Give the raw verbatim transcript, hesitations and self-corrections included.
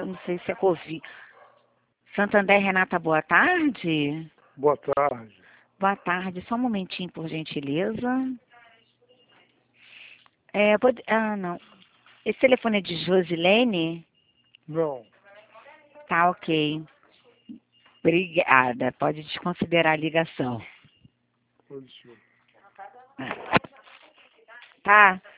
não sei se é Covid. Santander, Renata, boa tarde. Boa tarde. Boa tarde, só um momentinho, por gentileza. É, pode... Ah, não. Esse telefone é de Josilene? Não. Tá, ok. Obrigada, pode desconsiderar a ligação. Pode ser. Tá.